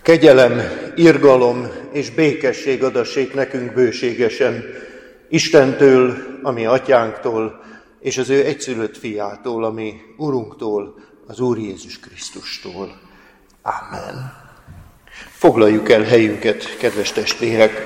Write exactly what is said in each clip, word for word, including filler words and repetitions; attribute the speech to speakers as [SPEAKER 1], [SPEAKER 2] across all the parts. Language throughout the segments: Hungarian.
[SPEAKER 1] Kegyelem, irgalom és békesség adassék nekünk bőségesen, Istentől, ami atyánktól, és az ő egyszülött fiától, ami Urunktól, az Úr Jézus Krisztustól. Amen. Foglaljuk el helyünket, kedves testvérek!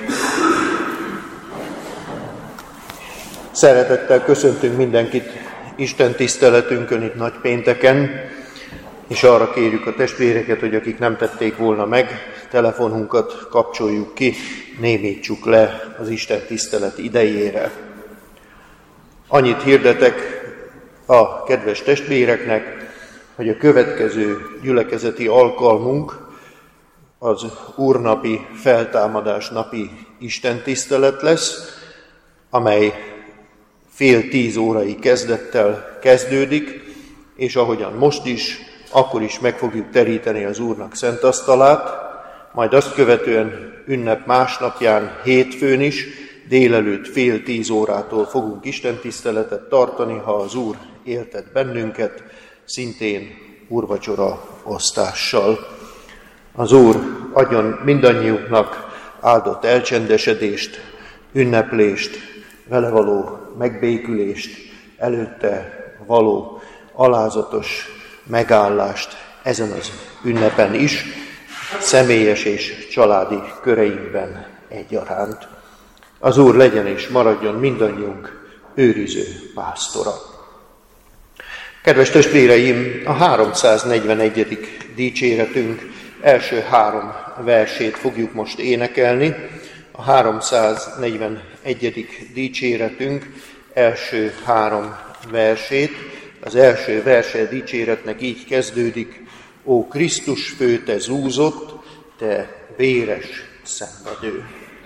[SPEAKER 1] Szeretettel köszöntünk mindenkit Isten tiszteletünkön itt nagypénteken, és arra kérjük a testvéreket, hogy akik nem tették volna meg, telefonunkat kapcsoljuk ki, némítsuk le az Isten tisztelet idejére. Annyit hirdetek a kedves testvéreknek, hogy a következő gyülekezeti alkalmunk az úrnapi feltámadás napi istentisztelet lesz, amely fél tíz órai kezdettel kezdődik, és ahogyan most is, akkor is meg fogjuk teríteni az Úrnak szent asztalát, majd azt követően ünnep másnapján, hétfőn is, délelőtt fél tíz órától fogunk istentiszteletet tartani, ha az Úr éltet bennünket, szintén úrvacsora osztással. Az Úr adjon mindannyiunknak áldott elcsendesedést, ünneplést, vele való megbékülést, előtte való alázatos megállást ezen az ünnepen is, személyes és családi köreinkben egyaránt. Az Úr legyen és maradjon mindannyiunk őriző pásztora. Kedves testvéreim, a háromszáznegyvenegyedik dicséretünk első három versét fogjuk most énekelni. A háromszáznegyvenegyedik dicséretünk első három versét. Az első verse dicséretnek így kezdődik: Ó Krisztus fő, te zúzott, te véres szenvedő.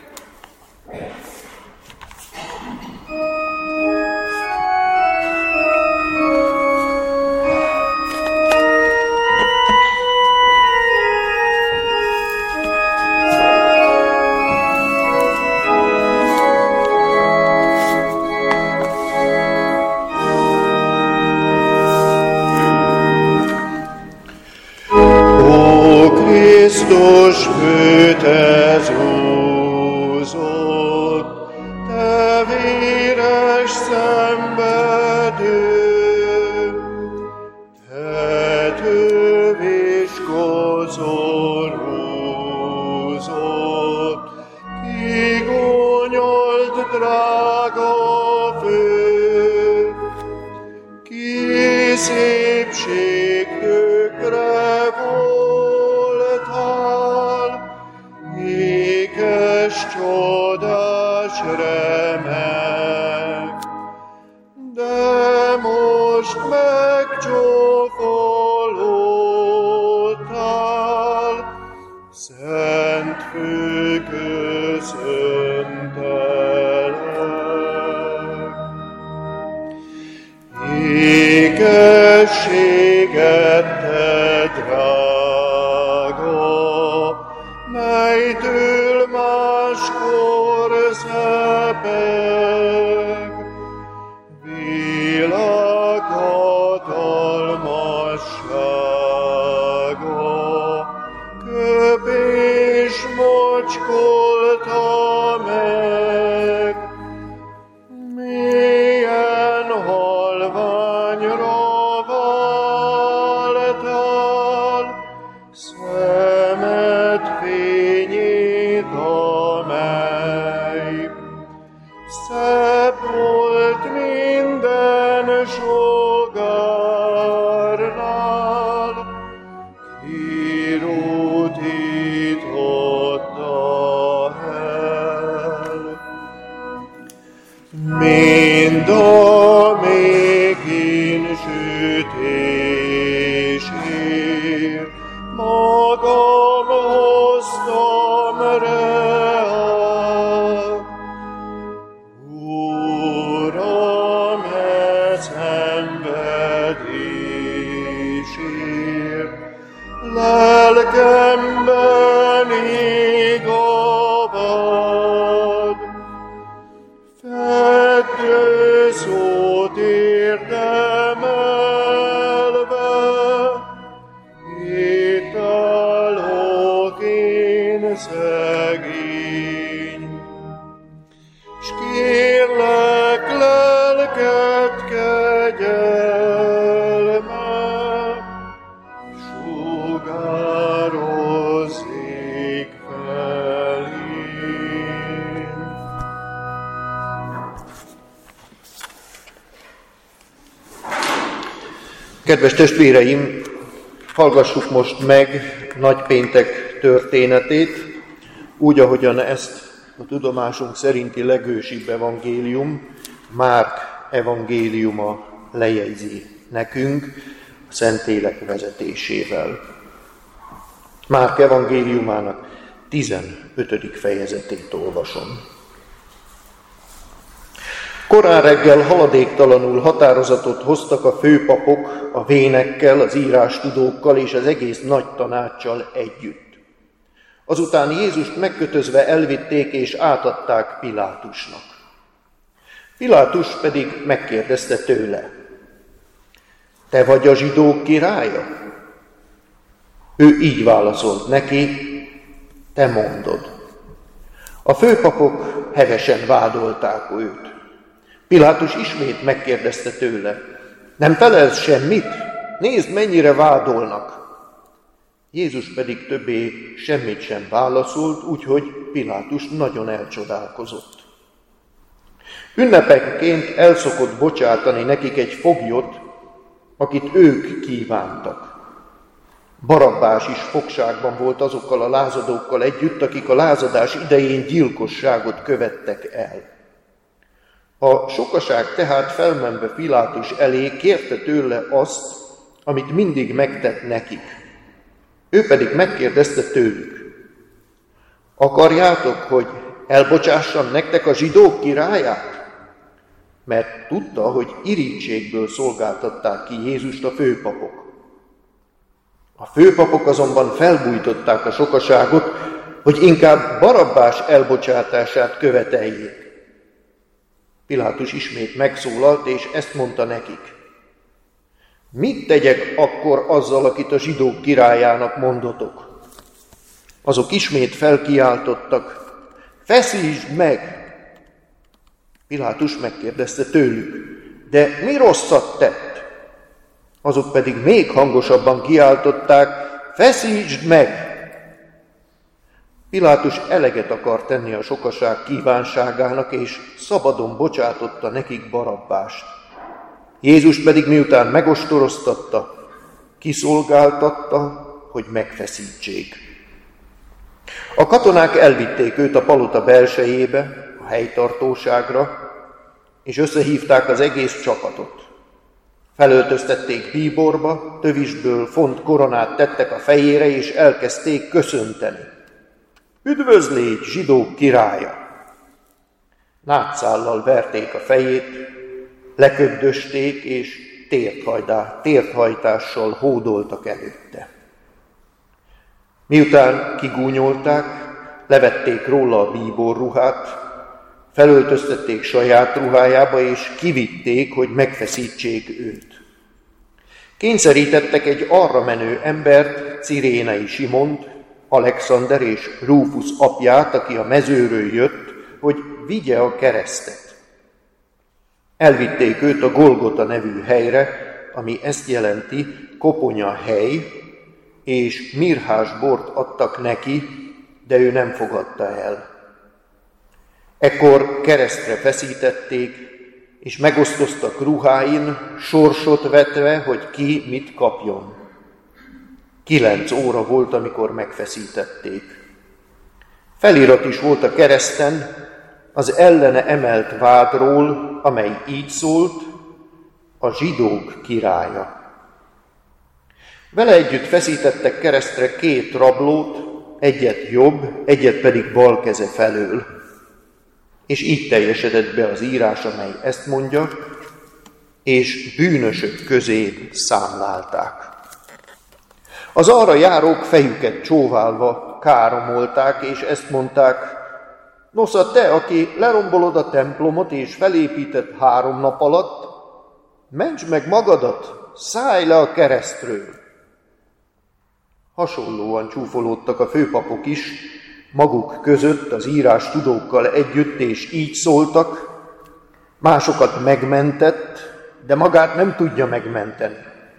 [SPEAKER 2] Krisztus fő, te zúzott, te véres szenvedő, te tövéskozon húzott, kigonyolt drága fő, ki szépségükre voltál, ékes, csodás, remek, de most megcsókolódtál, szent fő, köszöntelek. Ékességet te drága, melytől máskor szepeg, világ hatalmassága, köpés mocskolta meg, milyen halványra váltál, szemed fényét, amely szebb volt minden sugárnál, kirótította el. Mind a még insütésért magam hoztam reát. Uram, e szenvedésért lelkemben igavad, feddő szót érdemelve, itt állok én. szegény. S kérlek lelked kegyelme, sugározzék felém.
[SPEAKER 1] Kedves testvéreim, hallgassuk most meg nagypéntek történetét, úgy, ahogyan ezt a tudomásunk szerinti legősibb evangélium, Márk evangéliuma lejegyzi nekünk a Szentlélek vezetésével. Márk evangéliumának tizenötödik fejezetét olvasom. Korán reggel haladéktalanul határozatot hoztak a főpapok a vénekkel, az írástudókkal és az egész nagy tanáccsal együtt. Azután Jézust megkötözve elvitték és átadták Pilátusnak. Pilátus pedig megkérdezte tőle: te vagy a zsidók királya? Ő így válaszolt neki: te mondod. A főpapok hevesen vádolták őt. Pilátus ismét megkérdezte tőle: nem felelsz semmit? Nézd, mennyire vádolnak. Jézus pedig többé semmit sem válaszolt, úgyhogy Pilátus nagyon elcsodálkozott. Ünnepekként elszokott bocsátani nekik egy foglyot, akit ők kívántak. Barabbás is fogságban volt azokkal a lázadókkal együtt, akik a lázadás idején gyilkosságot követtek el. A sokaság tehát felmenve Pilátus elé kérte tőle azt, amit mindig megtett nekik. Ő pedig megkérdezte tőlük: akarjátok, hogy elbocsássam nektek a zsidók királyát? Mert tudta, hogy irítségből szolgáltatták ki Jézust a főpapok. A főpapok azonban felbújtották a sokaságot, hogy inkább Barabbás elbocsátását követeljék. Pilátus ismét megszólalt, és ezt mondta nekik: mit tegyek akkor azzal, akit a zsidók királyának mondotok? Azok ismét felkiáltottak: feszítsd meg! Pilátus megkérdezte tőlük: de mi rosszat tett? Azok pedig még hangosabban kiáltották: feszítsd meg! Pilátus eleget akar tenni a sokaság kívánságának, és szabadon bocsátotta nekik Barabbást. Jézus pedig miután megostoroztatta, kiszolgáltatta, hogy megfeszítsék. A katonák elvitték őt a palota belsejébe, a helytartóságra, és összehívták az egész csapatot. Felöltöztették bíborba, tövisből font koronát tettek a fejére, és elkezdték köszönteni: üdvözlégy, zsidók királya! Nátszállal verték a fejét, leköddösték, és térthajtással hódoltak előtte. Miután kigúnyolták, levették róla a bíborruhát, felöltöztették saját ruhájába, és kivitték, hogy megfeszítsék őt. Kényszerítettek egy arra menő embert, Cirénai Simont, Alexander és Rúfusz apját, aki a mezőről jött, hogy vigye a keresztet. Elvitték őt a Golgota nevű helyre, ami ezt jelenti koponya hely, és mirhás bort adtak neki, de ő nem fogadta el. Ekkor keresztre feszítették, és megosztoztak ruháin, sorsot vetve, hogy ki mit kapjon. Kilenc óra volt, amikor megfeszítették. Felirat is volt a kereszten az ellene emelt vádról, amely így szólt: a zsidók királya. Vele együtt feszítettek keresztre két rablót, egyet jobb, egyet pedig bal keze felől. És így teljesedett be az írás, amely ezt mondja: és bűnösök közé számlálták. Az arra járók fejüket csóválva káromolták, és ezt mondták: nosza te, aki lerombolod a templomot, és felépített három nap alatt, mentsd meg magadat, szállj le a keresztről. Hasonlóan csúfolódtak a főpapok is, maguk között az írás tudókkal együtt, és így szóltak: másokat megmentett, de magát nem tudja megmenteni.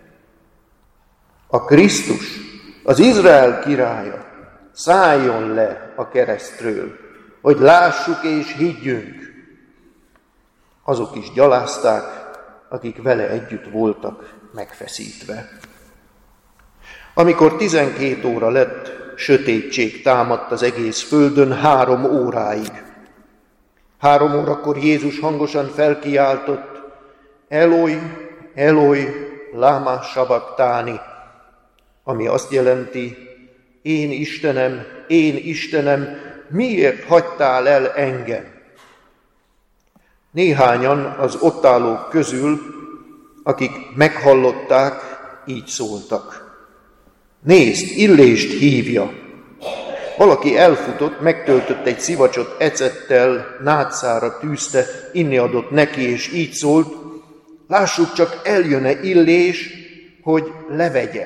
[SPEAKER 1] A Krisztus, az Izrael királya szálljon le a keresztről, hogy lássuk és higgyünk. Azok is gyalázták, akik vele együtt voltak megfeszítve. Amikor tizenkét óra lett, sötétség támadt az egész földön három óráig. Három órakor Jézus hangosan felkiáltott: Eloi, Eloi, lama sabachthani, ami azt jelenti: én Istenem, én Istenem, miért hagytál el engem? Néhányan az ott állók közül, akik meghallották, így szóltak: nézd, Illést hívja. Valaki elfutott, megtöltött egy szivacsot ecettel, nátszára tűzte, inni adott neki, és így szólt: lássuk csak, eljön-e Illés, hogy levegye.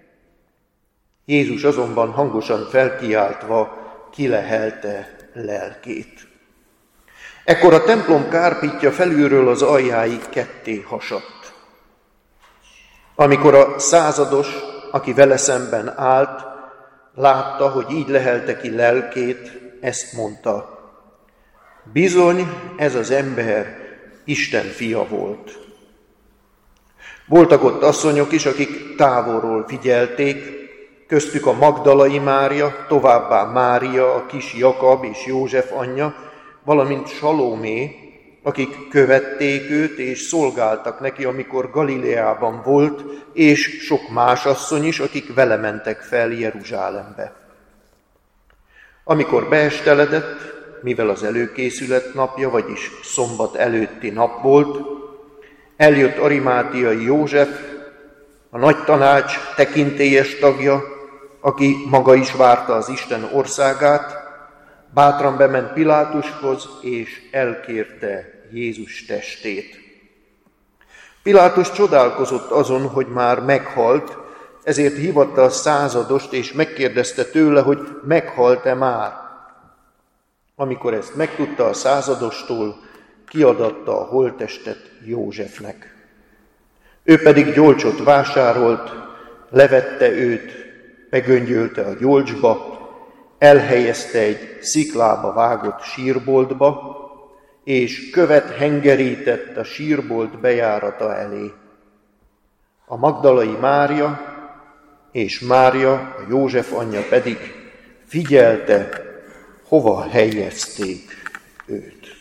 [SPEAKER 1] Jézus azonban hangosan felkiáltva kilehelte lelkét. Ekkor a templom kárpitja felülről az aljáig ketté hasadt. Amikor a százados, aki vele szemben állt, látta, hogy így lehelte ki lelkét, ezt mondta: bizony, ez az ember Isten fia volt. Voltak ott asszonyok is, akik távolról figyelték, köztük a Magdalai Mária, továbbá Mária, a kis Jakab és József anyja, valamint Salomé, akik követték őt és szolgáltak neki, amikor Galileában volt, és sok más asszony is, akik vele mentek fel Jeruzsálembe. Amikor beesteledett, mivel az előkészület napja, vagyis szombat előtti nap volt, eljött Arimátiai József, a nagy tanács tekintélyes tagja, aki maga is várta az Isten országát, bátran bement Pilátushoz, és elkérte Jézus testét. Pilátus csodálkozott azon, hogy már meghalt, ezért hívatta a századost, és megkérdezte tőle, hogy meghalt-e már. Amikor ezt megtudta a századostól, kiadatta a holttestet Józsefnek. Ő pedig gyolcsot vásárolt, levette őt, begöngyölte a gyolcsba, elhelyezte egy sziklába vágott sírboltba, és követ hengerített a sírbolt bejárata elé. A Magdalai Mária és Mária, a József anyja pedig figyelte, hova helyezték őt.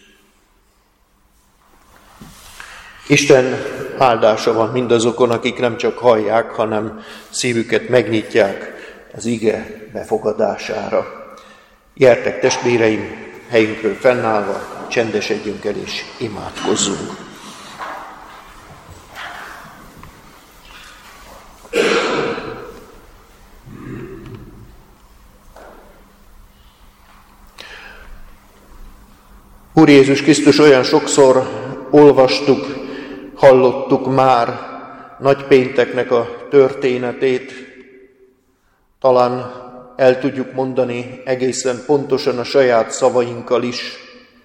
[SPEAKER 1] Isten áldása van mindazokon, akik nem csak hallják, hanem szívüket megnyitják az ige befogadására. Gyertek, testvéreim, helyünkről fennállva, csendesedjünk el és imádkozzunk. Úr Jézus Krisztus, olyan sokszor olvastuk, hallottuk már nagypénteknek a történetét, talán el tudjuk mondani egészen pontosan a saját szavainkkal is.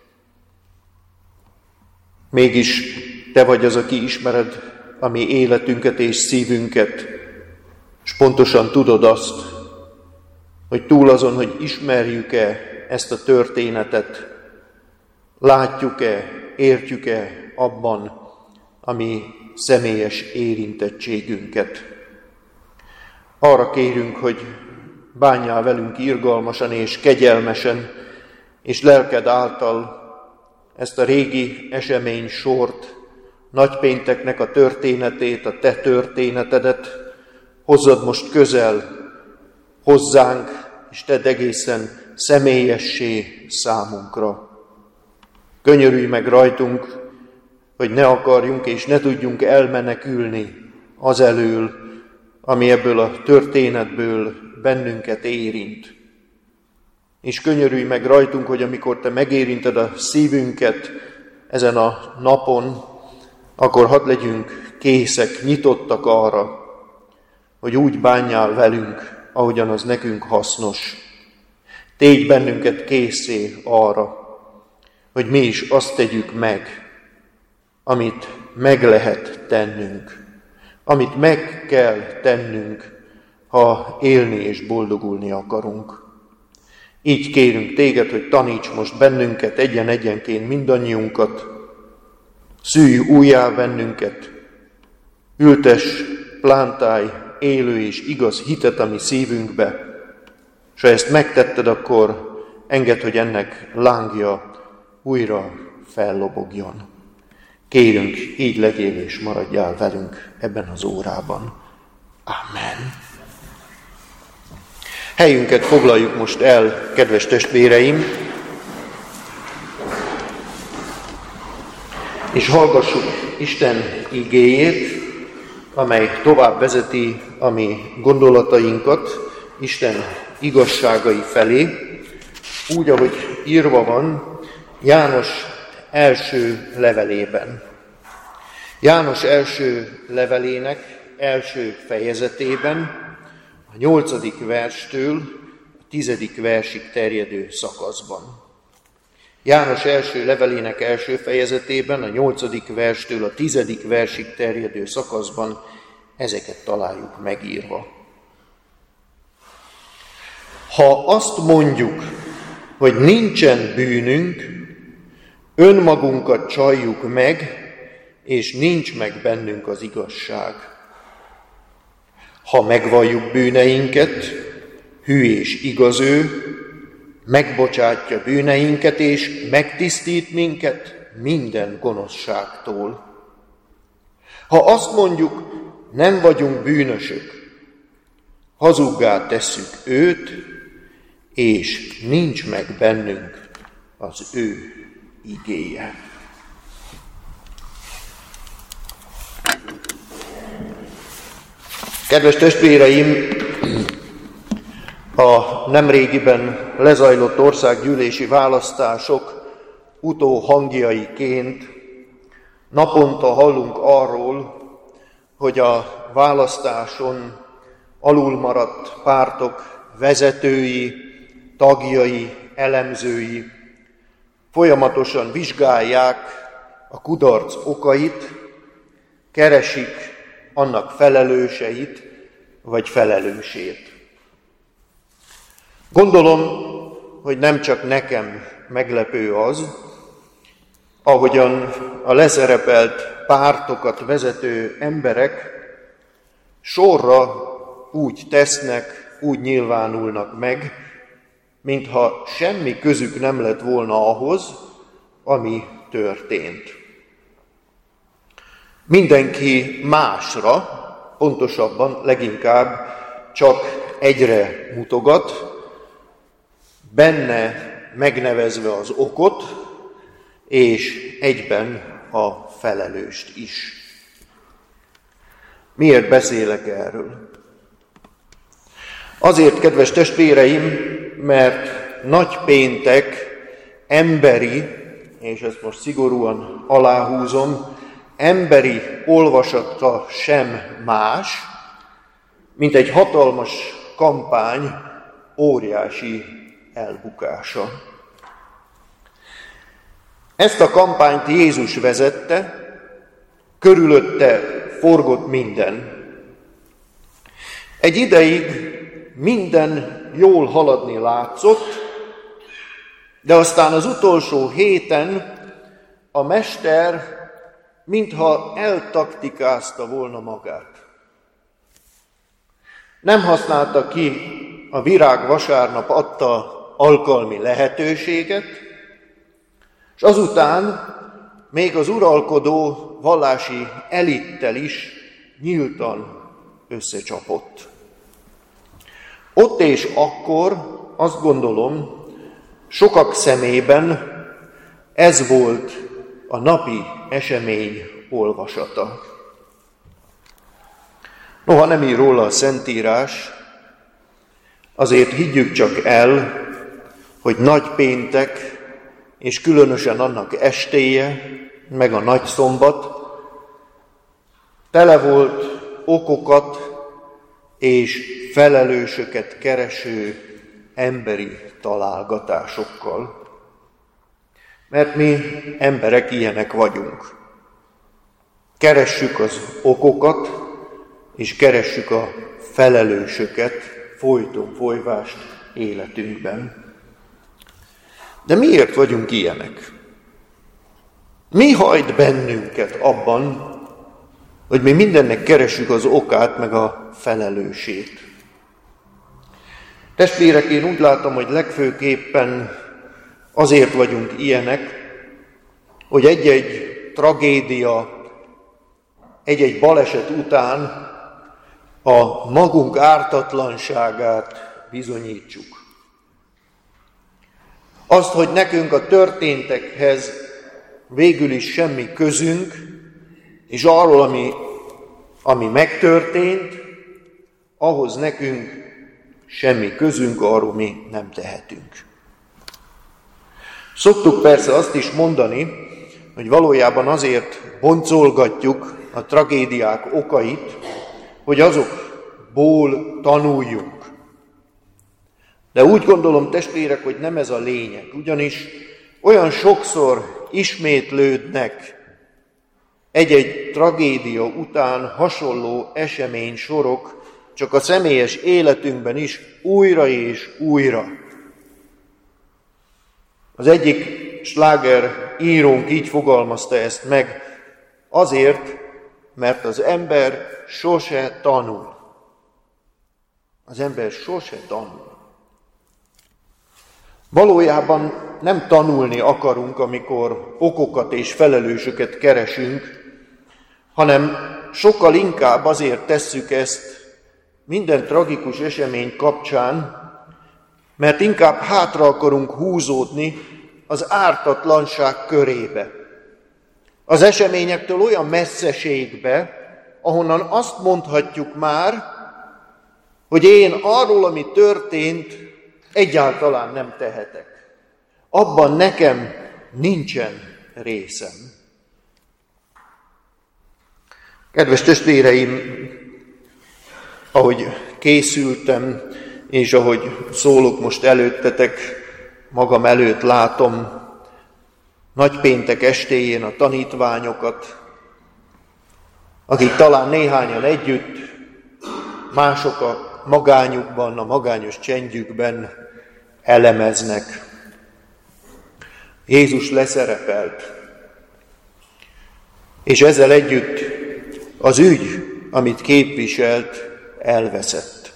[SPEAKER 1] Mégis Te vagy az, aki ismered a mi életünket és szívünket, és pontosan tudod azt, hogy túl azon, hogy ismerjük-e ezt a történetet, látjuk-e, értjük-e abban a mi személyes érintettségünket. Arra kérünk, hogy bánjál velünk irgalmasan és kegyelmesen, és lelked által ezt a régi esemény sort, nagypénteknek a történetét, a te történetedet hozzad most közel hozzánk, és tedd egészen személyessé számunkra. Könyörülj meg rajtunk, hogy ne akarjunk és ne tudjunk elmenekülni az elől, ami ebből a történetből bennünket érint. És könyörülj meg rajtunk, hogy amikor Te megérinted a szívünket ezen a napon, akkor hadd legyünk készek, nyitottak arra, hogy úgy bánjál velünk, ahogyan az nekünk hasznos. Tégy bennünket készé arra, hogy mi is azt tegyük meg, amit meg lehet tennünk, amit meg kell tennünk, ha élni és boldogulni akarunk. Így kérünk téged, hogy taníts most bennünket, egyen-egyenként mindannyiunkat, szülj újjá bennünket, ültess, plántálj élő és igaz hitet a mi szívünkbe, és ha ezt megtetted, akkor engedd, hogy ennek lángja újra fellobogjon. Kérünk, így legyél és maradjál velünk ebben az órában. Amen. Helyünket foglaljuk most el, kedves testvéreim, és hallgassuk Isten igéjét, amely tovább vezeti a mi gondolatainkat Isten igazságai felé, úgy, ahogy írva van János első levelében. János első levelének első fejezetében, a nyolcadik verstől a tizedik versig terjedő szakaszban. János első levelének első fejezetében, a nyolcadik verstől a tizedik versig terjedő szakaszban ezeket találjuk megírva. Ha azt mondjuk, hogy nincsen bűnünk, önmagunkat csaljuk meg, és nincs meg bennünk az igazság. Ha megvalljuk bűneinket, hű és igaz ő, megbocsátja bűneinket, és megtisztít minket minden gonoszságtól. Ha azt mondjuk, nem vagyunk bűnösök, hazuggá tesszük őt, és nincs meg bennünk az ő igéje. Kedves testvéreim, a nemrégiben lezajlott országgyűlési választások utóhangjaiként naponta hallunk arról, hogy a választáson alulmaradt pártok vezetői, tagjai, elemzői folyamatosan vizsgálják a kudarc okait, keresik annak felelőseit vagy felelősét. Gondolom, hogy nem csak nekem meglepő az, ahogyan a leszerepelt pártokat vezető emberek sorra úgy tesznek, úgy nyilvánulnak meg, mintha semmi közük nem lett volna ahhoz, ami történt. Mindenki másra, pontosabban leginkább csak egyre mutogat, benne megnevezve az okot, és egyben a felelőst is. Miért beszélek erről? Azért, kedves testvéreim, mert nagypéntek emberi, és ezt most szigorúan aláhúzom, emberi olvasata sem más, mint egy hatalmas kampány óriási elbukása. Ezt a kampányt Jézus vezette, körülötte forgott minden. Egy ideig minden jól haladni látszott, de aztán az utolsó héten a mester mintha eltaktikázta volna magát. Nem használta ki a virág vasárnap adta alkalmi lehetőséget, és azután még az uralkodó vallási elittel is nyíltan összecsapott. Ott és akkor azt gondolom, sokak szemében ez volt a napi esemény olvasata. Noha nem ír róla a Szentírás, azért higgyük csak el, hogy nagypéntek, és különösen annak estéje, meg a nagyszombat, tele volt okokat és felelősöket kereső emberi találgatásokkal. Mert mi emberek ilyenek vagyunk. Keressük az okokat, és keressük a felelősöket folyton folyvást életünkben. De miért vagyunk ilyenek? Mi hajt bennünket abban, hogy mi mindennek keressük az okát, meg a felelősét? Testvérek, én úgy látom, hogy legfőképpen azért vagyunk ilyenek, hogy egy-egy tragédia, egy-egy baleset után a magunk ártatlanságát bizonyítsuk. Azt, hogy nekünk a történtekhez végül is semmi közünk, és arról, ami, ami megtörtént, ahhoz nekünk semmi közünk, arról mi nem tehetünk. Szoktuk persze azt is mondani, hogy valójában azért boncolgatjuk a tragédiák okait, hogy azokból tanuljunk. De úgy gondolom, testvérek, hogy nem ez a lényeg, ugyanis olyan sokszor ismétlődnek egy-egy tragédia után hasonló eseménysorok, csak a személyes életünkben is újra és újra. Az egyik sláger írónk így fogalmazta ezt meg, azért, mert az ember sose tanul. Az ember sose tanul. Valójában nem tanulni akarunk, amikor okokat és felelősöket keresünk, hanem sokkal inkább azért tesszük ezt minden tragikus esemény kapcsán, mert inkább hátra akarunk húzódni az ártatlanság körébe. Az eseményektől olyan messzeségbe, ahonnan azt mondhatjuk már, hogy én arról, ami történt, egyáltalán nem tehetek. Abban nekem nincsen részem. Kedves testvéreim, ahogy készültem, és ahogy szólok most előttetek, magam előtt látom nagypéntek estéjén a tanítványokat, akik talán néhányan együtt, mások a magányukban, a magányos csendjükben elemeznek. Jézus leszerepelt, és ezzel együtt az ügy, amit képviselt, elveszett.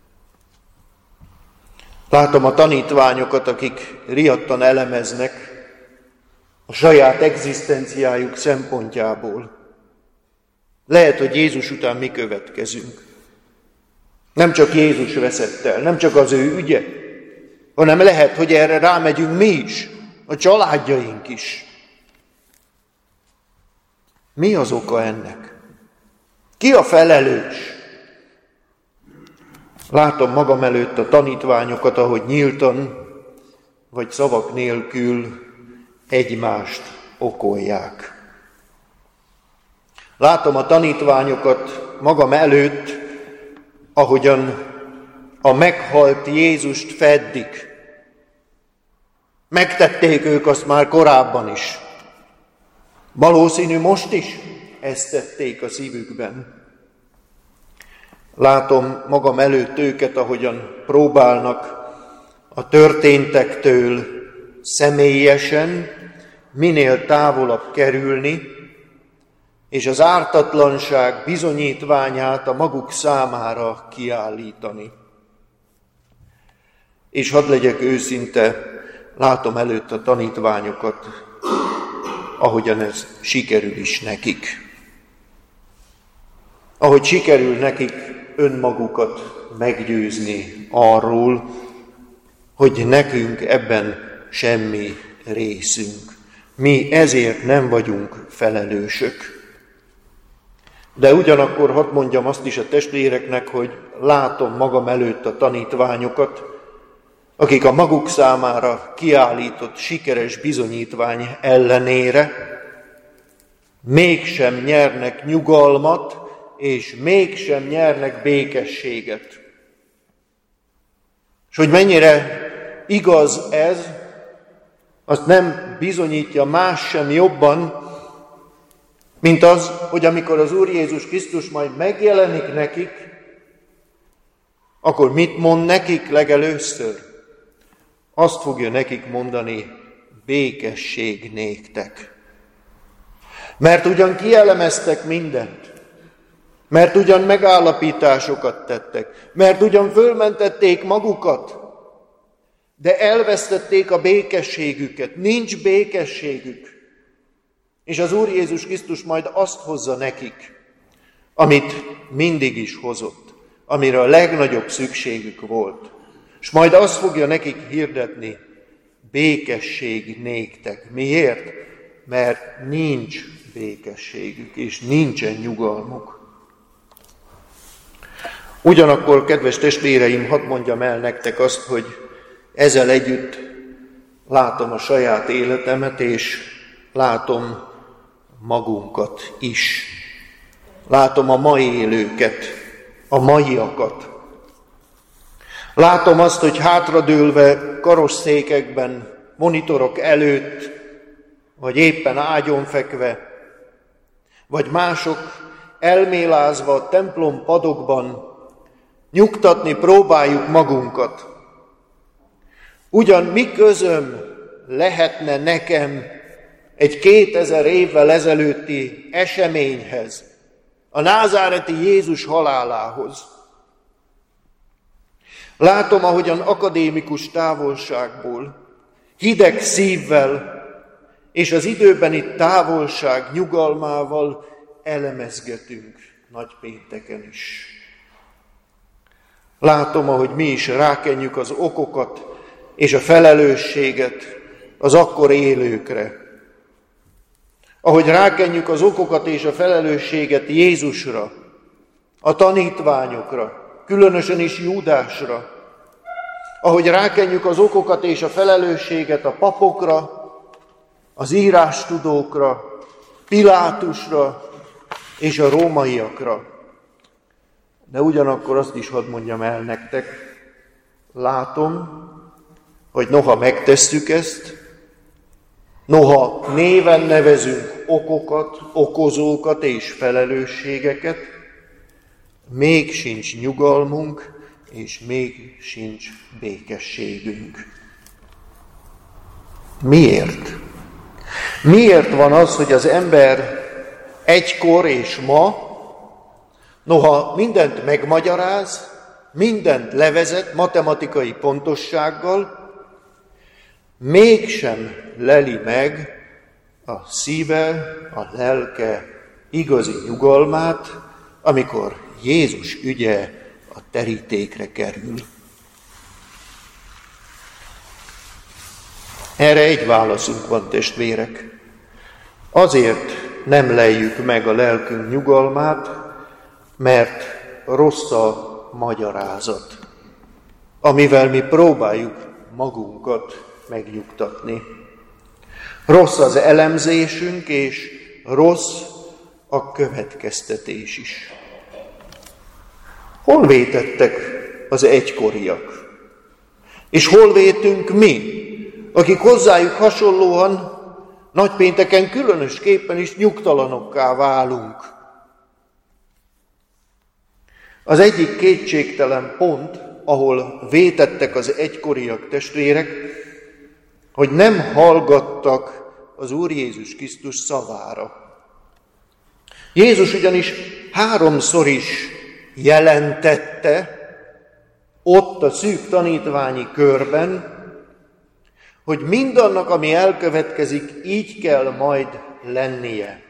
[SPEAKER 1] Látom a tanítványokat, akik riadtan elemeznek a saját egzisztenciájuk szempontjából. Lehet, hogy Jézus után mi következünk. Nem csak Jézus veszett el, nem csak az ő ügye, hanem lehet, hogy erre rámegyünk mi is, a családjaink is. Mi az oka ennek? Ki a felelős? Látom magam előtt a tanítványokat, ahogy nyíltan, vagy szavak nélkül egymást okolják. Látom a tanítványokat magam előtt, ahogyan a meghalt Jézust feddik. Megtették ők azt már korábban is. Valószínű most is ezt tették a szívükben. Látom magam előtt őket, ahogyan próbálnak a történtektől személyesen minél távolabb kerülni, és az ártatlanság bizonyítványát a maguk számára kiállítani. És hadd legyek őszinte, látom előtt a tanítványokat, ahogyan ez sikerül is nekik. Ahogy sikerül nekik önmagukat meggyőzni arról, hogy nekünk ebben semmi részünk. Mi ezért nem vagyunk felelősök. De ugyanakkor hadd mondjam azt is a testvéreknek, hogy látom magam előtt a tanítványokat, akik a maguk számára kiállított sikeres bizonyítvány ellenére mégsem nyernek nyugalmat, és mégsem nyernek békességet. hogy mennyire igaz ez, azt nem bizonyítja más sem jobban, mint az, hogy amikor az Úr Jézus Krisztus majd megjelenik nekik, akkor mit mond nekik legelőször? Azt fogja nekik mondani, békesség néktek. Mert ugyan kielemeztek mindent, mert ugyan megállapításokat tettek, mert ugyan fölmentették magukat, de elvesztették a békességüket, nincs békességük. És az Úr Jézus Krisztus majd azt hozza nekik, amit mindig is hozott, amire a legnagyobb szükségük volt. És majd azt fogja nekik hirdetni, békesség néktek. Miért? Mert nincs békességük, és nincsen nyugalmuk. Ugyanakkor, kedves testvéreim, hadd mondjam el nektek azt, hogy ezzel együtt látom a saját életemet, és látom magunkat is. Látom a mai élőket, a maiakat. Látom azt, hogy hátradőlve karosszékekben, monitorok előtt, vagy éppen ágyon fekve, vagy mások elmélázva a templom padokban nyugtatni próbáljuk magunkat. Ugyan mi közöm lehetne nekem egy kétezer évvel ezelőtti eseményhez, a názáreti Jézus halálához? Látom, ahogyan akadémikus távolságból, hideg szívvel és az időbeni távolság nyugalmával elemezgetünk nagypénteken is. Látom, ahogy mi is rákenjük az okokat és a felelősséget az akkor élőkre. Ahogy rákenjük az okokat és a felelősséget Jézusra, a tanítványokra, különösen is Júdásra. Ahogy rákenjük az okokat és a felelősséget a papokra, az írástudókra, Pilátusra és a rómaiakra. De ugyanakkor azt is hadd mondjam el nektek, látom, hogy noha megtesszük ezt, noha néven nevezünk okokat, okozókat és felelősségeket, még sincs nyugalmunk, és még sincs békességünk. Miért? Miért van az, hogy az ember egykor és ma, noha mindent megmagyaráz, mindent levezet matematikai pontossággal, mégsem leli meg a szíve, a lelke igazi nyugalmát, amikor Jézus ügye a terítékre kerül. Erre egy válaszunk van, testvérek. Azért nem leljük meg a lelkünk nyugalmát, mert rossz a magyarázat, amivel mi próbáljuk magunkat megnyugtatni. Rossz az elemzésünk, és rossz a következtetés is. Hol vétettek az egykoriak? És hol vétünk mi, akik hozzájuk hasonlóan nagypénteken különösképpen is nyugtalanokká válunk? Az egyik kétségtelen pont, ahol vétettek az egykoriak, testvérek, hogy nem hallgattak az Úr Jézus Krisztus szavára. Jézus ugyanis háromszor is jelentette ott a szűk tanítványi körben, hogy mindannak, ami elkövetkezik, így kell majd lennie.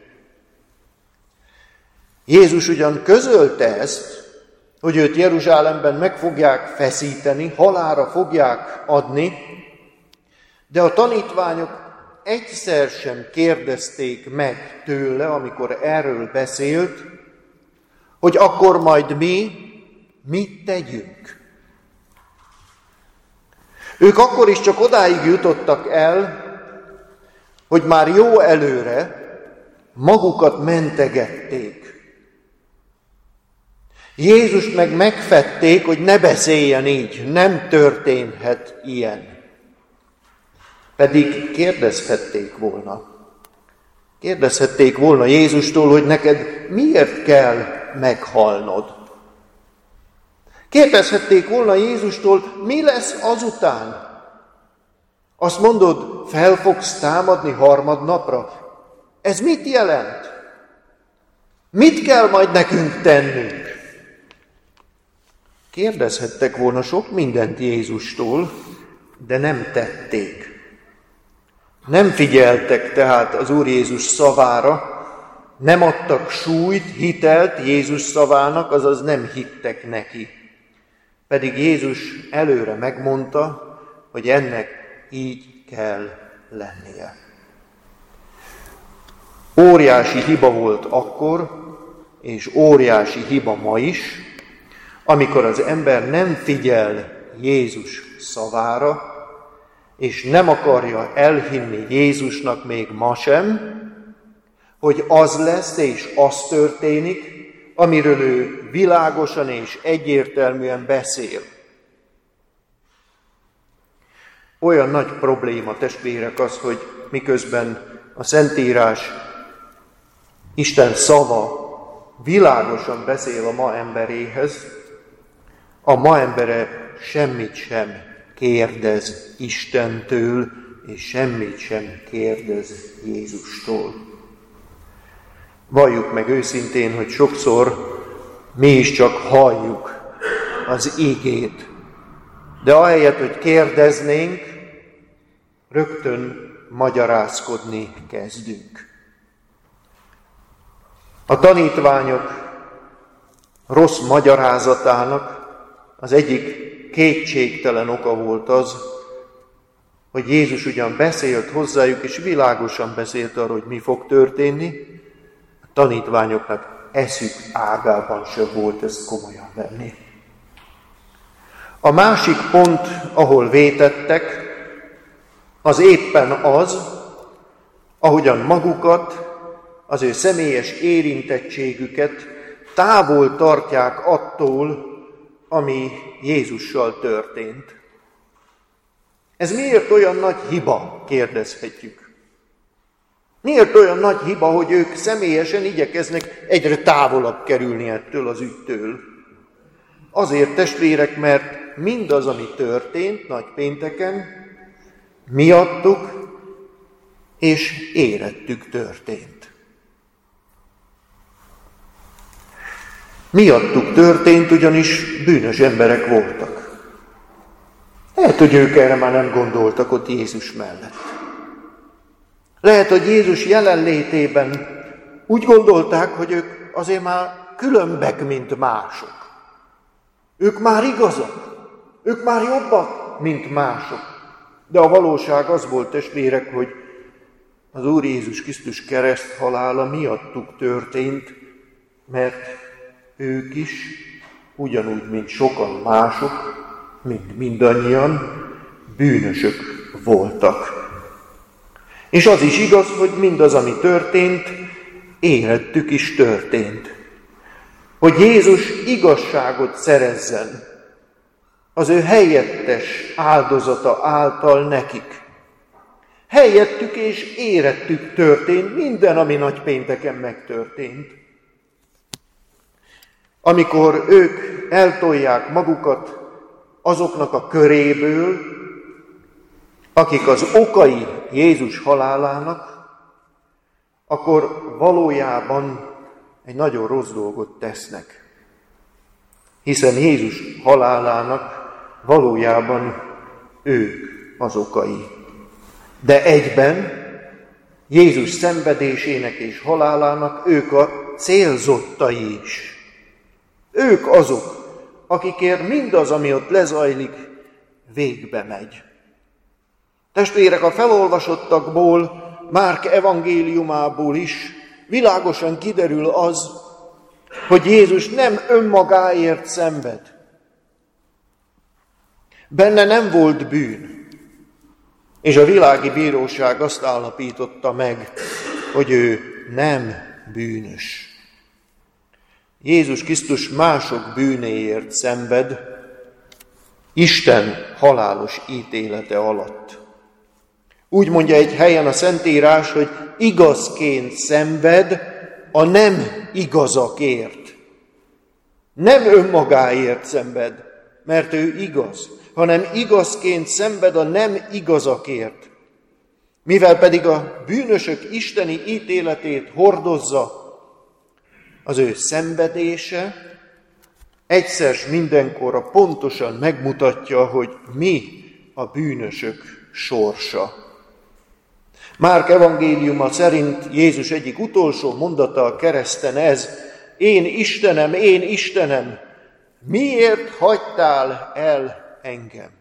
[SPEAKER 1] Jézus ugyan közölte ezt, hogy őt Jeruzsálemben meg fogják feszíteni, halálra fogják adni, de a tanítványok egyszer sem kérdezték meg tőle, amikor erről beszélt, hogy akkor majd mi mit tegyünk. Ők akkor is csak odáig jutottak el, hogy már jó előre magukat mentegették. Jézust meg megfedték, hogy ne beszéljen így, nem történhet ilyen. Pedig kérdezhették volna. Kérdezhették volna Jézustól, hogy neked miért kell meghalnod. Kérdezhették volna Jézustól, mi lesz azután? Azt mondod, fel fogsz támadni harmadnapra? Ez mit jelent? Mit kell majd nekünk tennünk? Kérdezhettek volna sok mindent Jézustól, de nem tették. Nem figyeltek tehát az Úr Jézus szavára, nem adtak súlyt, hitelt Jézus szavának, azaz nem hittek neki. Pedig Jézus előre megmondta, hogy ennek így kell lennie. Óriási hiba volt akkor, és óriási hiba ma is, amikor az ember nem figyel Jézus szavára, és nem akarja elhinni Jézusnak még ma sem, hogy az lesz és az történik, amiről ő világosan és egyértelműen beszél. Olyan nagy probléma, testvérek, az, hogy miközben a Szentírás, Isten szava világosan beszél a ma emberéhez, a ma embere semmit sem kérdez Istentől, és semmit sem kérdez Jézustól. Valljuk meg őszintén, hogy sokszor mi is csak halljuk az igét, de ahelyett, hogy kérdeznénk, rögtön magyarázkodni kezdünk. A tanítványok rossz magyarázatának az egyik kétségtelen oka volt az, hogy Jézus ugyan beszélt hozzájuk, és világosan beszélt arról, hogy mi fog történni, a tanítványoknak eszük ágában sem volt ezt komolyan venni. A másik pont, ahol vétettek, az éppen az, ahogyan magukat, az ő személyes érintettségüket távol tartják attól, ami Jézussal történt. Ez miért olyan nagy hiba, kérdezhetjük. Miért olyan nagy hiba, hogy ők személyesen igyekeznek egyre távolabb kerülni ettől az ügytől? Azért, testvérek, mert mindaz, ami történt nagypénteken, miattuk és érettük történt. Miattuk történt, ugyanis bűnös emberek voltak. Lehet, hogy ők erre már nem gondoltak ott Jézus mellett. Lehet, hogy Jézus jelenlétében úgy gondolták, hogy ők azért már különbek, mint mások. Ők már igazak, ők már jobbak, mint mások. De a valóság az volt, testvérek, hogy az Úr Jézus Krisztus kereszthalála miattuk történt, mert ők is, ugyanúgy, mint sokan mások, mint mindannyian, bűnösök voltak. És az is igaz, hogy mindaz, ami történt, érettük is történt. Hogy Jézus igazságot szerezzen az ő helyettes áldozata által nekik. Helyettük és érettük történt minden, ami nagypénteken megtörtént. Amikor ők eltolják magukat azoknak a köréből, akik az okai Jézus halálának, akkor valójában egy nagyon rossz dolgot tesznek. Hiszen Jézus halálának valójában ők az okai. De egyben Jézus szenvedésének és halálának ők a célzottai is. Ők azok, akikért mindaz, ami ott lezajlik, végbe megy. Testvérek, a felolvasottakból, Márk evangéliumából is világosan kiderül az, hogy Jézus nem önmagáért szenved. Benne nem volt bűn. És a világi bíróság azt állapította meg, hogy ő nem bűnös. Jézus Krisztus mások bűnéért szenved, Isten halálos ítélete alatt. Úgy mondja egy helyen a Szentírás, hogy igazként szenved a nem igazakért. Nem önmagáért szenved, mert ő igaz, hanem igazként szenved a nem igazakért. Mivel pedig a bűnösök isteni ítéletét hordozza, az ő szenvedése egyszer s mindenkorra pontosan megmutatja, hogy mi a bűnösök sorsa. Márk evangéliuma szerint Jézus egyik utolsó mondata a kereszten ez: én Istenem, én Istenem, miért hagytál el engem?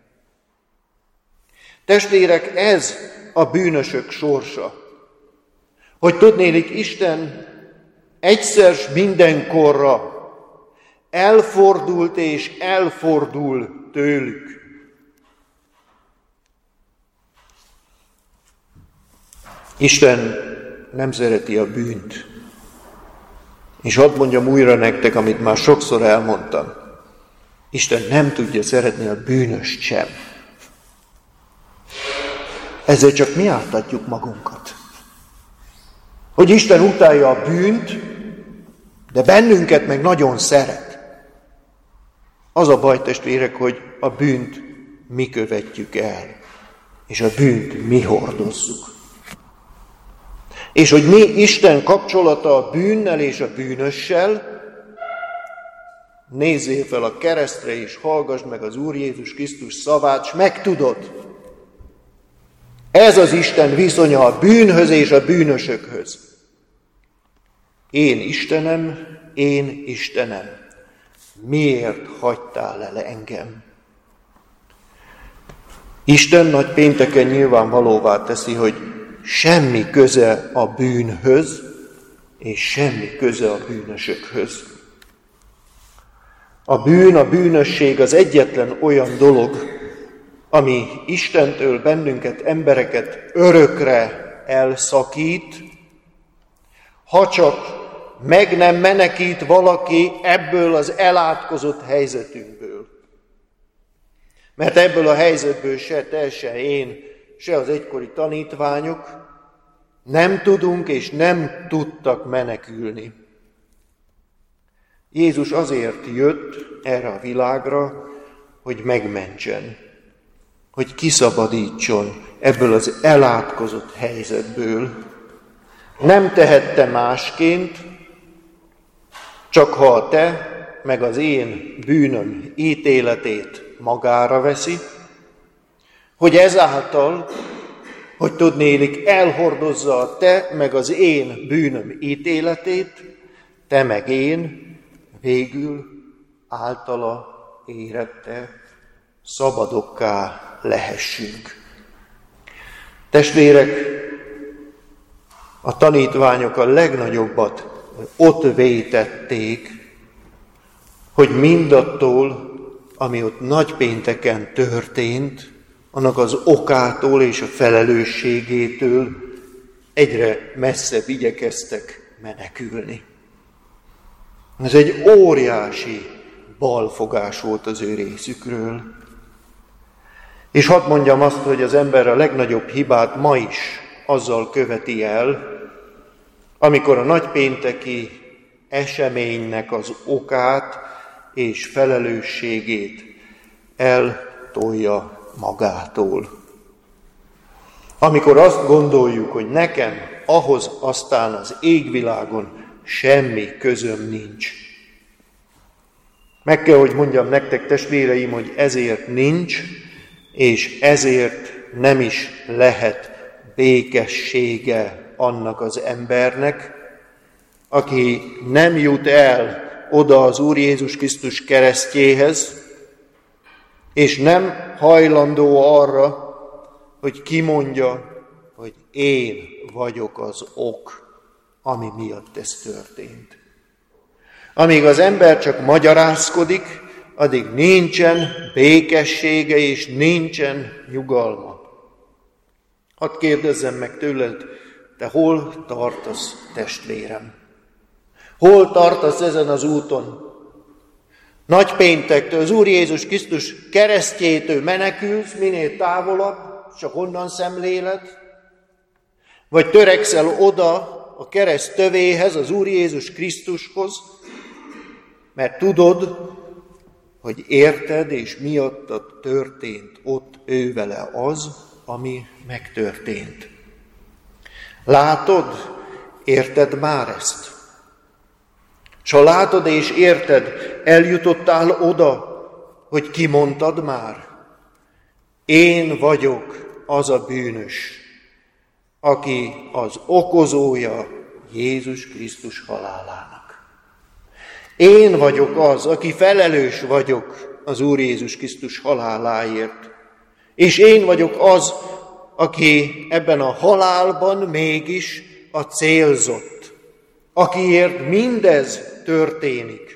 [SPEAKER 1] Testvérek, ez a bűnösök sorsa. Hogy tudnélik, Isten egyszer s mindenkorra elfordult és elfordul tőlük. Isten nem szereti a bűnt. És hadd mondjam újra nektek, amit már sokszor elmondtam. Isten nem tudja szeretni a bűnöst sem. Ezzel csak mi ártatjuk magunkat. Hogy Isten utálja a bűnt, de bennünket meg nagyon szeret. Az a baj, testvérek, hogy a bűnt mi követjük el, és a bűnt mi hordozzuk. És hogy mi Isten kapcsolata a bűnnel és a bűnössel, nézzél fel a keresztre és hallgass meg az Úr Jézus Krisztus szavát, s megtudod. Ez az Isten viszonya a bűnhöz és a bűnösökhöz. Én Istenem, én Istenem, miért hagytál el engem? Isten nagy pénteken nyilvánvalóvá teszi, hogy semmi köze a bűnhöz, és semmi köze a bűnösökhöz. A bűn, a bűnösség az egyetlen olyan dolog, ami Istentől bennünket, embereket örökre elszakít, ha csak meg nem menekít valaki ebből az elátkozott helyzetünkből. Mert ebből a helyzetből se te, se én, se az egykori tanítványok nem tudunk és nem tudtak menekülni. Jézus azért jött erre a világra, hogy megmentsen, hogy kiszabadítson ebből az elátkozott helyzetből. Nem tehette másként, csak ha a te meg az én bűnöm ítéletét magára veszi, hogy ezáltal, hogy tudnélik, elhordozza a te meg az én bűnöm ítéletét, te meg én végül általa érette szabadokká lehessünk. Testvérek, a tanítványok a legnagyobbat ott vétették, hogy mindattól, ami ott nagypénteken történt, annak az okától és a felelősségétől egyre messzebb igyekeztek menekülni. Ez egy óriási balfogás volt az ő részükről. És hadd mondjam azt, hogy az ember a legnagyobb hibát ma is azzal követi el, amikor a nagypénteki eseménynek az okát és felelősségét eltolja magától. Amikor azt gondoljuk, hogy nekem ahhoz aztán az égvilágon semmi közöm nincs. Meg kell, hogy mondjam nektek, testvéreim, hogy ezért nincs, és ezért nem is lehet békessége annak az embernek, aki nem jut el oda az Úr Jézus Krisztus keresztjéhez, és nem hajlandó arra, hogy kimondja, hogy én vagyok az ok, ami miatt ez történt. Amíg az ember csak magyarázkodik, addig nincsen békessége és nincsen nyugalma. Hadd kérdezzem meg tőled, te hol tartasz, testvérem? Hol tartasz ezen az úton? Nagy péntektől, az Úr Jézus Krisztus keresztjétől menekülsz, minél távolabb, csak onnan szemléled? Vagy törekszel oda a kereszt tövéhez, az Úr Jézus Krisztushoz, mert tudod, hogy érted és miattad történt ott ő vele az, ami megtörtént. Látod, érted már ezt? S ha látod és érted, eljutottál oda, hogy kimondtad már? Én vagyok az a bűnös, aki az okozója Jézus Krisztus halálának. Én vagyok az, aki felelős vagyok az Úr Jézus Krisztus haláláért. És én vagyok az, aki ebben a halálban mégis a célzott, akiért mindez történik.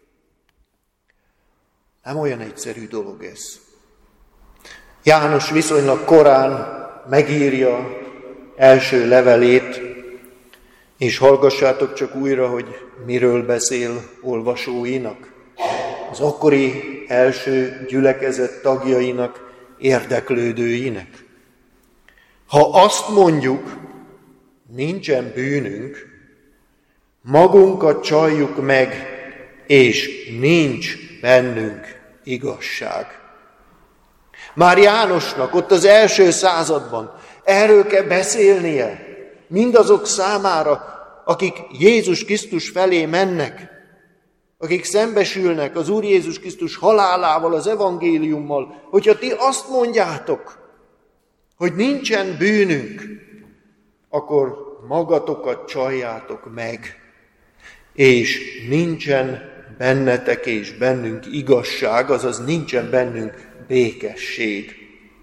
[SPEAKER 1] Nem olyan egyszerű dolog ez. János viszonylag korán megírja első levelét, és hallgassátok csak újra, hogy miről beszél olvasóinak. Az akkori első gyülekezet tagjainak, érdeklődőinek. Ha azt mondjuk, nincsen bűnünk, magunkat csaljuk meg, és nincs bennünk igazság. Már Jánosnak ott az első században erről kell beszélnie mindazok számára, akik Jézus Krisztus felé mennek, akik szembesülnek az Úr Jézus Krisztus halálával, az evangéliummal, hogyha ti azt mondjátok, hogy nincsen bűnünk, akkor magatokat csaljátok meg, és nincsen bennetek és bennünk igazság, azaz nincsen bennünk békesség.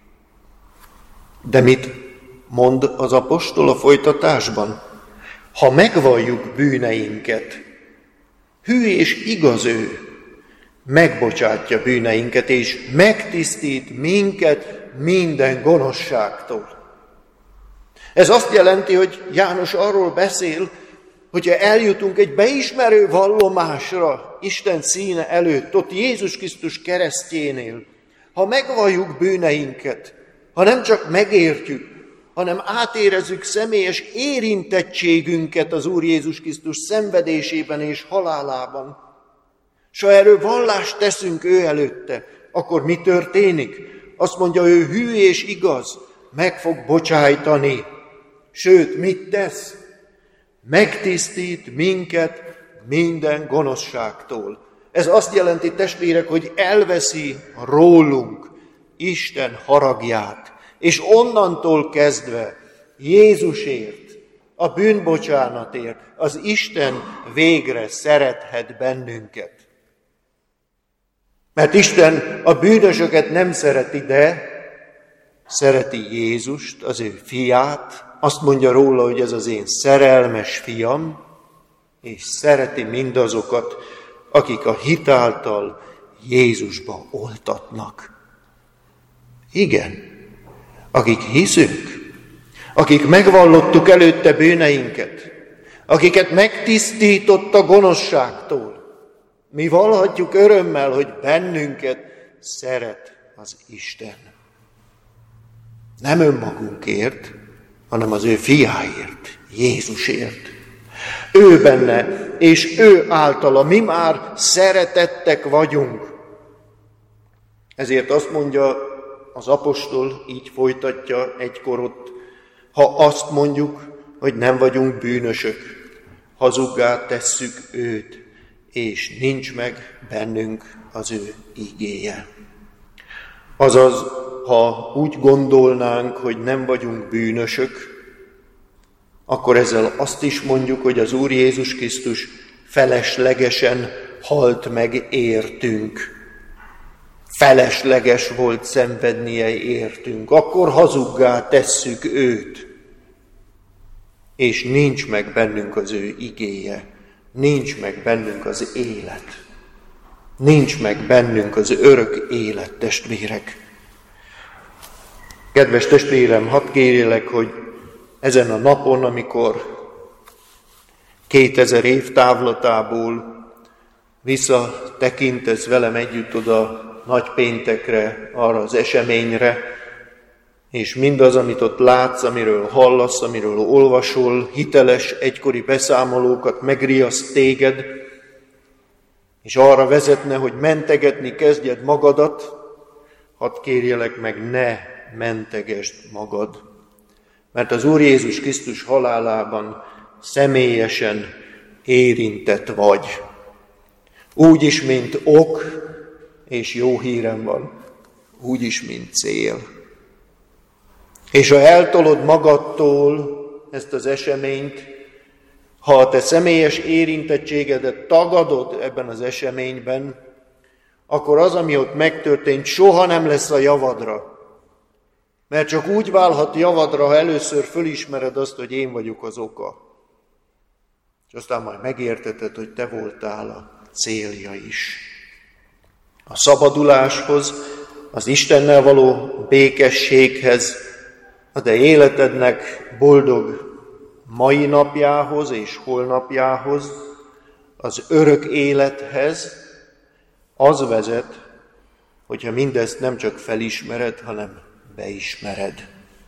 [SPEAKER 1] De mit mond az apostol a folytatásban? Ha megvalljuk bűneinket, hű és igaz ő, megbocsátja bűneinket, és megtisztít minket minden gonoszságtól. Ez azt jelenti, hogy János arról beszél, hogyha eljutunk egy beismerő vallomásra Isten színe előtt, ott Jézus Krisztus keresztjénél, ha megvalljuk bűneinket, ha nem csak megértjük, hanem átérezzük személyes érintettségünket az Úr Jézus Krisztus szenvedésében és halálában, s ha erről vallást teszünk ő előtte, akkor mi történik? Azt mondja, ő hű és igaz, meg fog bocsájtani. Sőt, mit tesz? Megtisztít minket minden gonoszságtól. Ez azt jelenti, testvérek, hogy elveszi rólunk Isten haragját, és onnantól kezdve Jézusért, a bűnbocsánatért az Isten végre szerethet bennünket. Mert Isten a bűnösöket nem szereti, de szereti Jézust, az ő fiát, azt mondja róla, hogy ez az én szerelmes fiam, és szereti mindazokat, akik a hit által Jézusba oltatnak. Igen, akik hiszünk, akik megvallottuk előtte bűneinket, akiket megtisztított a gonoszságtól, mi vallhatjuk örömmel, hogy bennünket szeret az Isten. Nem önmagunkért, hanem az ő fiáért, Jézusért. Ő benne, és ő általa mi már szeretettek vagyunk. Ezért azt mondja az apostol, így folytatja egykor ott, ha azt mondjuk, hogy nem vagyunk bűnösök, hazuggá tesszük őt, és nincs meg bennünk az ő igéje. Azaz, ha úgy gondolnánk, hogy nem vagyunk bűnösök, akkor ezzel azt is mondjuk, hogy az Úr Jézus Krisztus feleslegesen halt meg értünk. Felesleges volt szenvednie értünk. Akkor hazuggá tesszük őt. És nincs meg bennünk az ő igéje. Nincs meg bennünk az élet. Nincs meg bennünk az örök élet, testvérek. Kedves testvérem, hadd kérjelek, hogy ezen a napon, amikor kétezer év távlatából visszatekintesz velem együtt oda nagypéntekre, arra az eseményre, és mindaz, amit ott látsz, amiről hallasz, amiről olvasol, hiteles egykori beszámolókat megriaszt téged, és arra vezetne, hogy mentegetni kezdjed magadat, hadd kérjelek meg, ne mentegesd magad. Mert az Úr Jézus Krisztus halálában személyesen érintett vagy. Úgy is, mint ok, és jó hírem van, úgy is, mint cél. És ha eltolod magadtól ezt az eseményt, ha a te személyes érintettségedet tagadod ebben az eseményben, akkor az, ami ott megtörtént, soha nem lesz a javadra. Mert csak úgy válhat javadra, ha először fölismered azt, hogy én vagyok az oka. És aztán majd megérteted, hogy te voltál a célja is. A szabaduláshoz, az Istennel való békességhez, a te életednek boldog mai napjához és holnapjához, az örök élethez, az vezet, hogyha mindezt nem csak felismered, hanem beismered.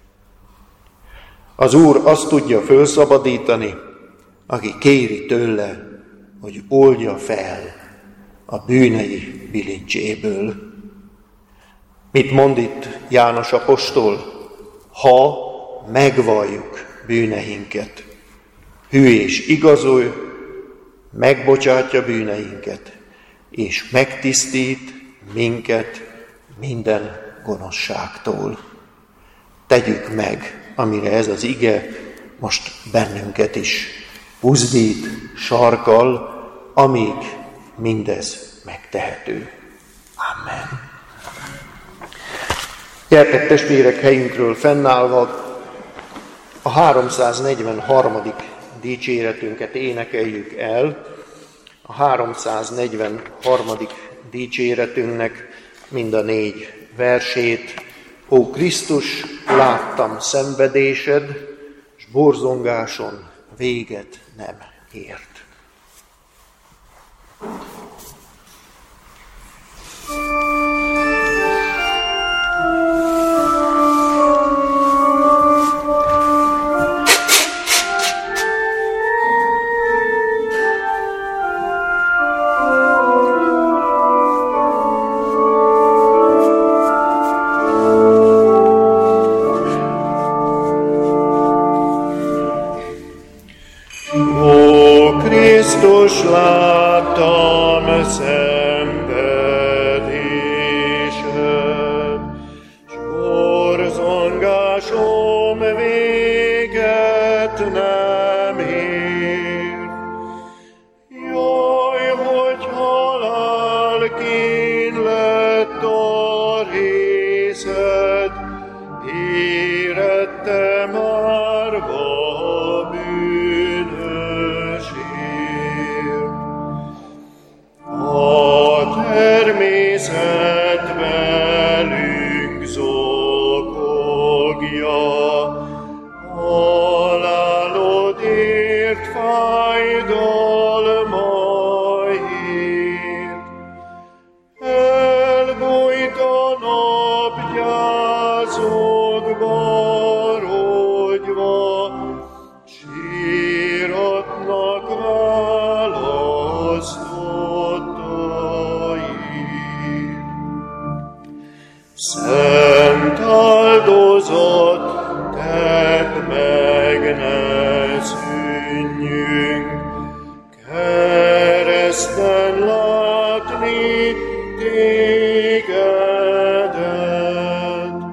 [SPEAKER 1] Az Úr azt tudja fölszabadítani, aki kéri tőle, hogy oldja fel a bűnei bilincséből. Mit mond itt János apostol? Ha megvalljuk bűneinket, hű és igazol, megbocsátja bűneinket, és megtisztít minket minden gonoszságtól. Tegyük meg, amire ez az ige most bennünket is buzdít, sarkal, amíg mindez megtehető. Amen. Gyertek testvérek, helyünkről fennállva a háromszáznegyvenharmadik dicséretünket énekeljük el. A háromszáznegyvenharmadik dicséretünknek mind a négy versét. Ó Krisztus, láttam szenvedésed, s borzongáson véget nem ért.
[SPEAKER 2] Krisztus, láttam szenvedésed, s borzongásom véget nem ér. Jaj, hogy halálkín lett a részed, érette márva természet velünk zokogja, halálodért fájdalmaért. Elbújt a nap gyászokba rogyva, síratnak választott. Szent áldozat, tedd meg, ne szűnjünk, kereszten látni tégedet.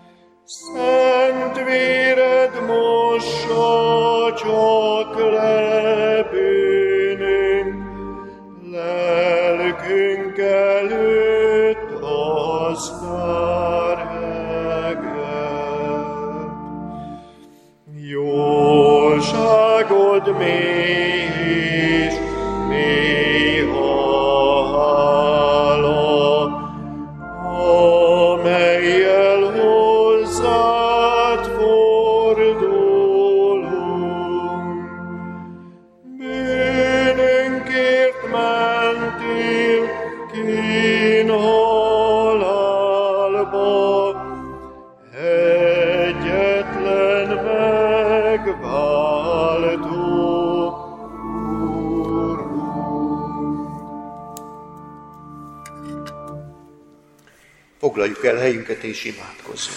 [SPEAKER 2] Szent véred mossa csak le bűnünk, lelkünk előtt az jóságod mély és néha hála, amellyel hozzád fordulunk.
[SPEAKER 1] foglaljuk el helyünket és imádkozzunk.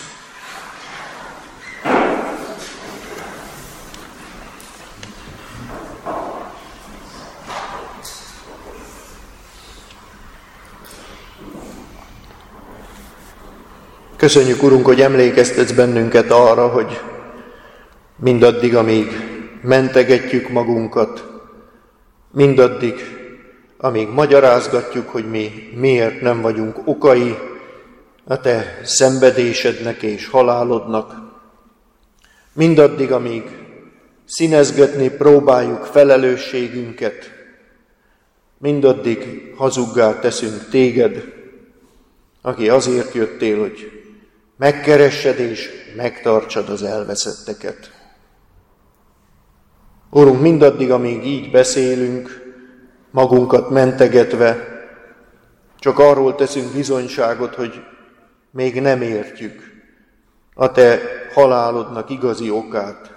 [SPEAKER 1] Köszönjük, Urunk, hogy emlékeztetsz bennünket arra, hogy mindaddig, amíg mentegetjük magunkat, mindaddig, amíg magyarázgatjuk, hogy mi miért nem vagyunk okai a te szenvedésednek és halálodnak, mindaddig, amíg színezgetni próbáljuk felelősségünket, mindaddig hazuggá teszünk téged, aki azért jöttél, hogy megkeressed és megtartsad az elveszetteket. Urunk, mindaddig, amíg így beszélünk, magunkat mentegetve, csak arról teszünk bizonyságot, hogy még nem értjük a te halálodnak igazi okát,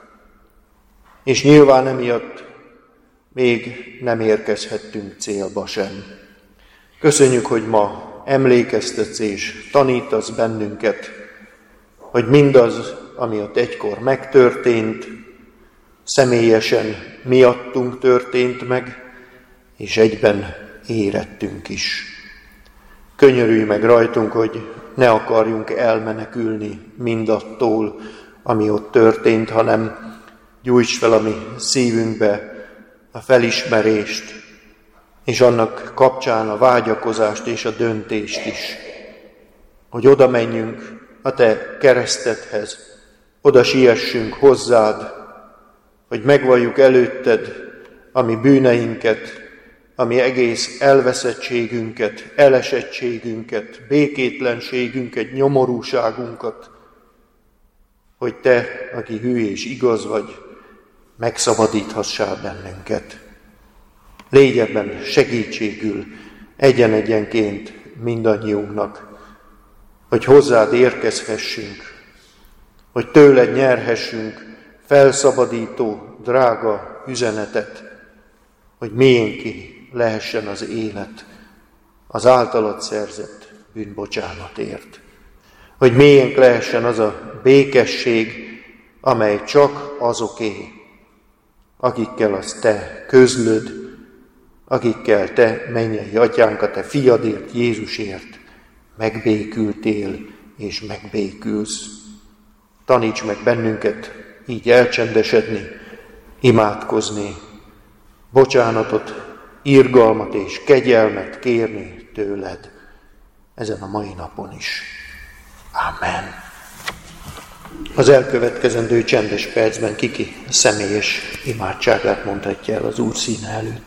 [SPEAKER 1] és nyilván emiatt még nem érkezhettünk célba sem. Köszönjük, hogy ma emlékeztetsz és tanítasz bennünket, hogy mindaz, ami ott egykor megtörtént, személyesen miattunk történt meg, és egyben érettünk is. Könyörülj meg rajtunk, hogy ne akarjunk elmenekülni mindattól, ami ott történt, hanem gyújts fel a mi szívünkbe a felismerést, és annak kapcsán a vágyakozást és a döntést is, hogy oda menjünk a te keresztedhez, oda siessünk hozzád, hogy megvalljuk előtted a mi bűneinket, a mi egész elveszettségünket, elesettségünket, békétlenségünket, nyomorúságunkat, hogy te, aki hű és igaz vagy, megszabadíthassál bennünket. Légy ebben segítségül egyen-egyenként mindannyiunknak, hogy hozzád érkezhessünk, hogy tőled nyerhessünk felszabadító, drága üzenetet, hogy miénké lehessen az élet az általad szerzett bűnbocsánatért. Hogy miénk lehessen az a békesség, amely csak azoké, akikkel az te közlöd, akikkel te, mennyei atyánk, a te fiadért, Jézusért megbékültél és megbékülsz. Taníts meg bennünket így elcsendesedni, imádkozni, bocsánatot, irgalmat és kegyelmet kérni tőled ezen a mai napon is. Amen. Az elkövetkezendő csendes percben kiki személyes imádságát mondhatja el az Úr színe előtt.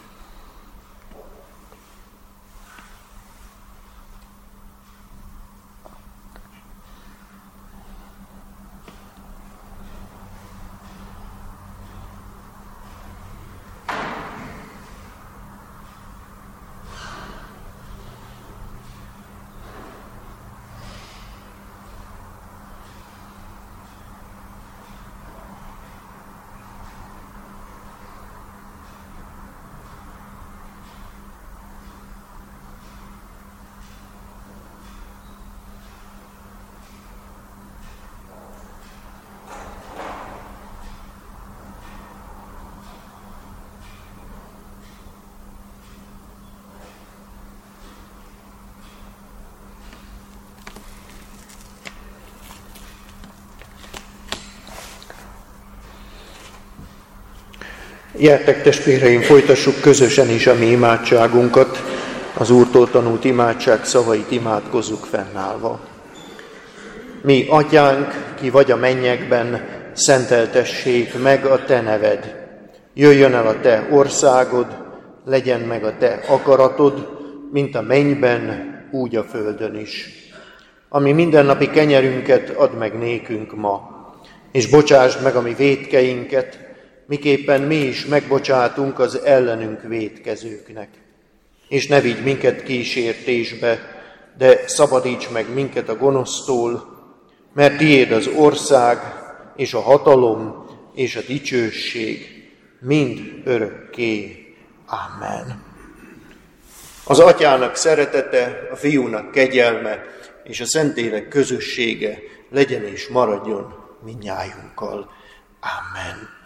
[SPEAKER 1] Gyertek, testvéreim, folytassuk közösen is a mi imádságunkat, az Úrtól tanult imádság szavait imádkozzuk fennállva. Mi, Atyánk, ki vagy a mennyekben, szenteltessék meg a te neved. Jöjjön el a te országod, legyen meg a te akaratod, mint a mennyben, úgy a földön is. Ami mindennapi kenyerünket add meg nékünk ma, és bocsásd meg a mi vétkeinket, miképpen mi is megbocsátunk az ellenünk vétkezőknek. És ne vigy minket kísértésbe, de szabadíts meg minket a gonosztól, mert tiéd az ország, és a hatalom, és a dicsőség, mind örökké. Amen. Az Atyának szeretete, a Fiúnak kegyelme, és a Szentlélek közössége legyen és maradjon mindnyájunkkal. Amen.